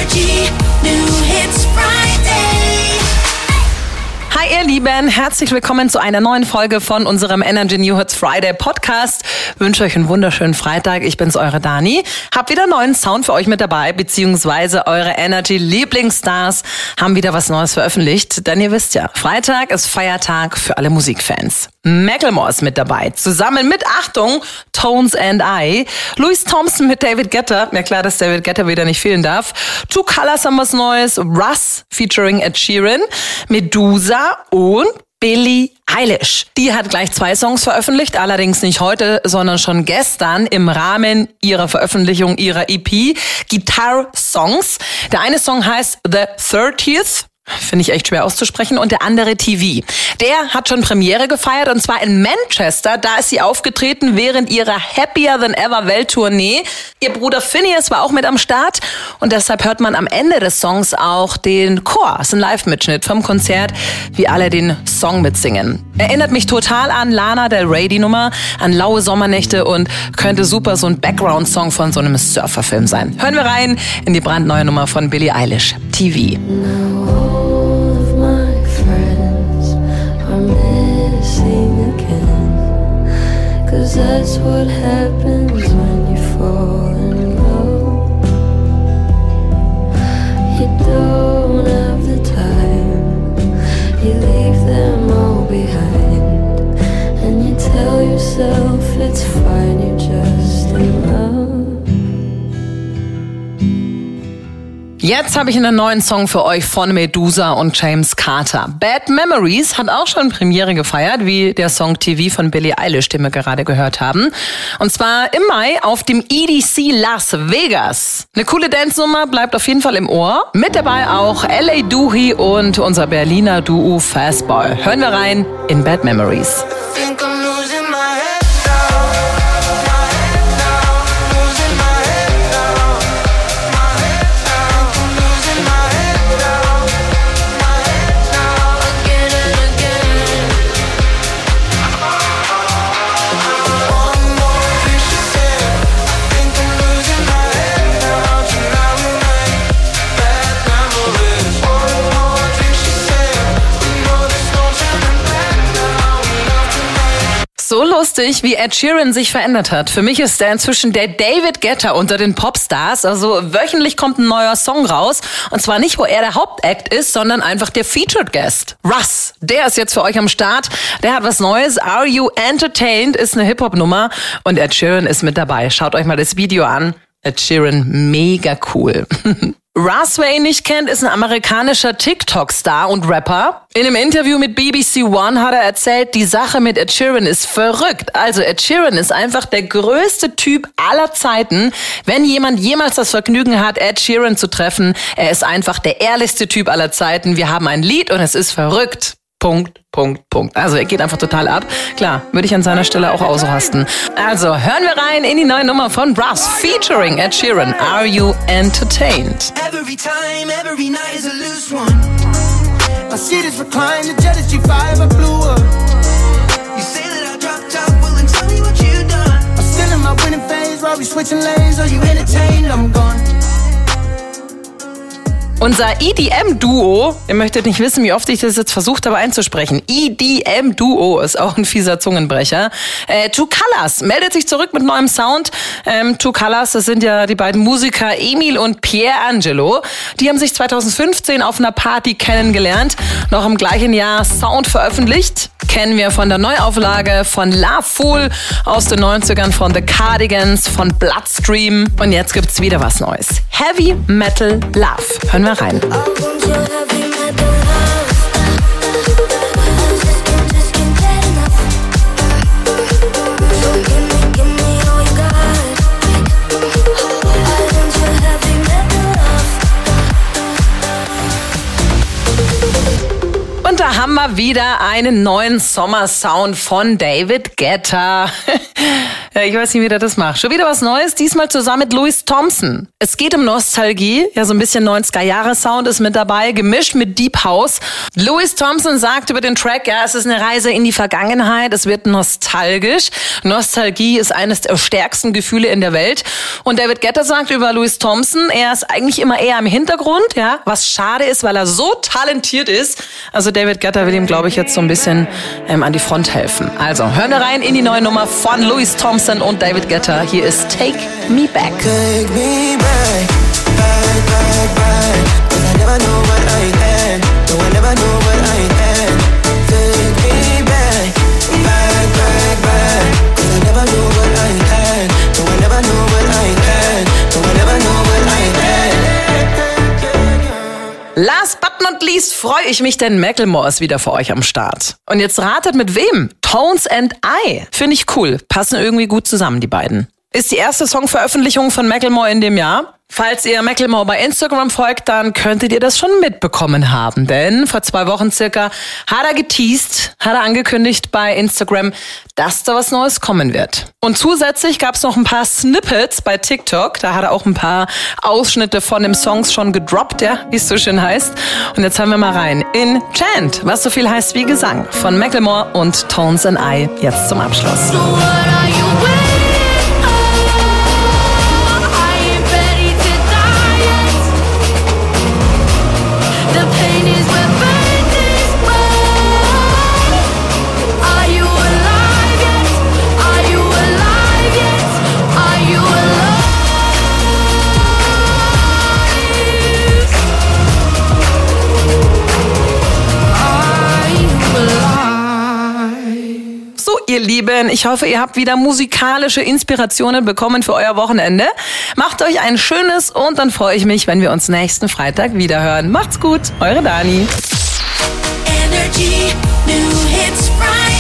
Energy New Hits Friday. Hi ihr Lieben, herzlich willkommen zu einer neuen Folge von unserem Energy New Hits Friday Podcast. Wünsche euch einen wunderschönen Freitag. Ich bin's, eure Dani. Hab wieder neuen Sound für euch mit dabei, beziehungsweise eure Energy Lieblingsstars haben wieder was Neues veröffentlicht. Denn ihr wisst ja, Freitag ist Feiertag für alle Musikfans. Macklemore ist mit dabei, zusammen mit, Achtung, Tones and I. Louis Thompson mit David Guetta. Ja klar, dass David Guetta wieder nicht fehlen darf. Two Colors haben was Neues. Russ featuring Ed Sheeran. Medusa und Billie Eilish. Die hat gleich 2 Songs veröffentlicht, allerdings nicht heute, sondern schon gestern im Rahmen ihrer Veröffentlichung ihrer EP Guitar Songs. Der eine Song heißt The 30th. Finde ich echt schwer auszusprechen. Und der andere TV. Der hat schon Premiere gefeiert und zwar in Manchester. Da ist sie aufgetreten während ihrer Happier Than Ever Welttournee. Ihr Bruder Phineas war auch mit am Start und deshalb hört man am Ende des Songs auch den Chor. Das ist ein Live-Mitschnitt vom Konzert, wie alle den Song mitsingen. Erinnert mich total an Lana Del Rey, die Nummer, an laue Sommernächte und könnte super so ein Background-Song von so einem Surferfilm sein. Hören wir rein in die brandneue Nummer von Billie Eilish, TV. Cause that's what happens when you fall in love. You don't have the time, you leave them all behind, and you tell yourself it's fine, you're just in love. Jetzt habe ich einen neuen Song für euch von Medusa und James Carter. Bad Memories hat auch schon Premiere gefeiert, wie der Song TV von Billie Eilish, den wir gerade gehört haben. Und zwar im Mai auf dem EDC Las Vegas. Eine coole Dance-Nummer, bleibt auf jeden Fall im Ohr. Mit dabei auch L.A. Duhi und unser Berliner Duo Fastball. Hören wir rein in Bad Memories. So lustig, wie Ed Sheeran sich verändert hat. Für mich ist er inzwischen der David Guetta unter den Popstars. Also wöchentlich kommt ein neuer Song raus. Und zwar nicht, wo er der Hauptact ist, sondern einfach der Featured Guest. Russ, der ist jetzt für euch am Start. Der hat was Neues. Are You Entertained ist eine Hip-Hop-Nummer. Und Ed Sheeran ist mit dabei. Schaut euch mal das Video an. Ed Sheeran, mega cool. Russ, wer ihn nicht kennt, ist ein amerikanischer TikTok-Star und Rapper. In einem Interview mit BBC One hat er erzählt, die Sache mit Ed Sheeran ist verrückt. Also Ed Sheeran ist einfach der größte Typ aller Zeiten. Wenn jemand jemals das Vergnügen hat, Ed Sheeran zu treffen, er ist einfach der ehrlichste Typ aller Zeiten. Wir haben ein Lied und es ist verrückt. Punkt. Also er geht einfach total ab. Klar, würde ich an seiner Stelle auch ausrasten. Also hören wir rein in die neue Nummer von Russ featuring Ed Sheeran. Are You Entertained? Every time, every night is a loose one. My seat is reclined, the jet is G5, I blew up. You say that I dropped out, well then tell me what you done. I'm still in my winning phase, while we switching lanes. Are you entertained? I'm gone. Unser EDM-Duo, ihr möchtet nicht wissen, wie oft ich das jetzt versucht habe einzusprechen. EDM-Duo ist auch ein fieser Zungenbrecher. Two Colors meldet sich zurück mit neuem Sound. Two Colors, das sind ja die beiden Musiker Emil und Pier Angelo. Die haben sich 2015 auf einer Party kennengelernt. Noch im gleichen Jahr Sound veröffentlicht. Kennen wir von der Neuauflage von La Fool aus den 90ern, von The Cardigans, von Bloodstream. Und jetzt gibt's wieder was Neues. Heavy Metal Love. Hören wir rein. Und da haben wir wieder einen neuen Sommersound von David Guetta. Ja, ich weiß nicht, wie der das macht. Schon wieder was Neues, diesmal zusammen mit Louis Thompson. Es geht um Nostalgie, ja so ein bisschen 90er-Jahre-Sound ist mit dabei, gemischt mit Deep House. Louis Thompson sagt über den Track, ja, es ist eine Reise in die Vergangenheit, es wird nostalgisch. Nostalgie ist eines der stärksten Gefühle in der Welt. Und David Guetta sagt über Louis Thompson, er ist eigentlich immer eher im Hintergrund, ja, was schade ist, weil er so talentiert ist. Also David Guetta will ihm, glaube ich, jetzt so ein bisschen an die Front helfen. Also hören wir rein in die neue Nummer von Louis Thompson und David Guetta. Hier ist Take Me Back. Take me back, back, back, back. 'Cause I never know what I had. No, I never know what I had. Take me back, back, back, back. 'Cause I never know what I had. No, I never know what I had. No, I never know what I had. Last but not least freue ich mich, denn Macklemore ist wieder für euch am Start. Und jetzt ratet mit wem? Tones and I. Finde ich cool. Passen irgendwie gut zusammen, die beiden. Ist die erste Songveröffentlichung von Macklemore in dem Jahr. Falls ihr Macklemore bei Instagram folgt, dann könntet ihr das schon mitbekommen haben. Denn vor 2 Wochen circa hat er geteased, hat er angekündigt bei Instagram, dass da was Neues kommen wird. Und zusätzlich gab es noch ein paar Snippets bei TikTok. Da hat er auch ein paar Ausschnitte von dem Songs schon gedroppt, ja, wie es so schön heißt. Und jetzt hören wir mal rein in Chant, was so viel heißt wie Gesang, von Macklemore und Tones and I. Jetzt zum Abschluss. So what are you waiting on? I ain't ready to die yet. The pain is within this way. Are you alive yet? Are you alive yet? Are you alive? Are you alive? So, ihr Lieben, ich hoffe, ihr habt wieder musikalische Inspirationen bekommen für euer Wochenende. Macht euch ein schönes und dann freue ich mich, wenn wir uns nächsten Freitag wiederhören. Macht's gut, eure Dani. Energy, new hits Friday.